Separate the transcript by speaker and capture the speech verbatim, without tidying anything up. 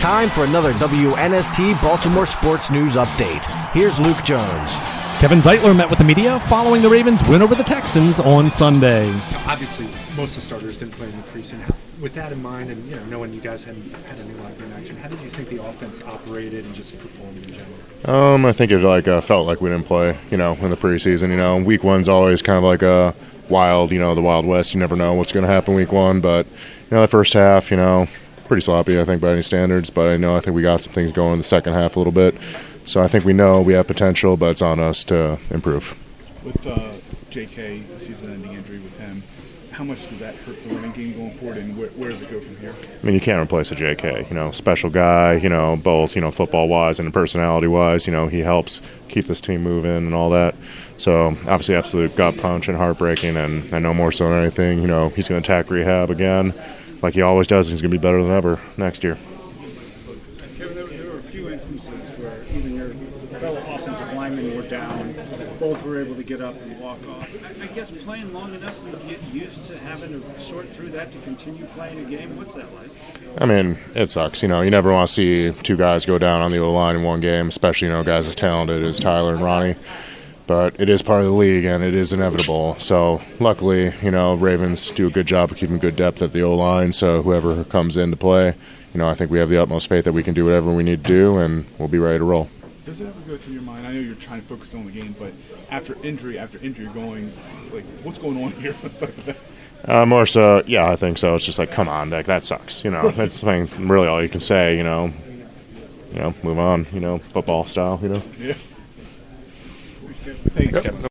Speaker 1: time for another W N S T Baltimore Sports News Update. Here's Luke Jones.
Speaker 2: Kevin Zeitler met with the media following the Ravens' win over the Texans on Sunday.
Speaker 3: Obviously, most of the starters didn't play in the preseason. With that in mind, and you know, knowing you guys hadn't had any live in action, how did you think the offense operated and just performed in general?
Speaker 4: Um, I think it like uh, felt like we didn't play, you know, in the preseason. You know, week one's always kind of like a wild, you know, the Wild West. You never know what's going to happen week one. But you know, the first half, you know, pretty sloppy, I think, by any standards. But I know I think we got some things going in the second half a little bit. So I think we know we have potential, but it's on us to improve.
Speaker 5: With uh, J K, the season-ending injury with him, how much does that hurt the running game going forward, and where, where does it go from here?
Speaker 4: I mean, you can't replace a J K. You know, special guy. You know, both you know football-wise and personality-wise. You know, he helps keep this team moving and all that. So obviously, absolute gut punch and heartbreaking. And I know more so than anything, you know, he's going to attack rehab again, like he always does. He's going to be better than ever next year.
Speaker 6: Kevin, there, there were a few instances where even your fellow offensive linemen were down, both were able to get up and walk off. I, I guess playing long enough, we get used to having to sort through that to continue playing a game. What's that like?
Speaker 4: I mean, it sucks. You know, you never want to see two guys go down on the O-line in one game, especially, you know, guys as talented as Tyler and Ronnie. But it is part of the league, and it is inevitable. So, luckily, you know, Ravens do a good job of keeping good depth at the O-line. So, whoever comes in to play, you know, I think we have the utmost faith that we can do whatever we need to do, and we'll be ready to roll.
Speaker 5: Does it ever go through your mind? I know you're trying to focus on the game, but after injury, after injury, going, like, what's going on here?
Speaker 4: uh, more so, yeah, I think so. It's just like, come on, Dick, that sucks. You know, that's I mean, really all you can say, you know. You know, move on, you know, football style, you know.
Speaker 5: Yeah.
Speaker 3: Thanks, Kevin.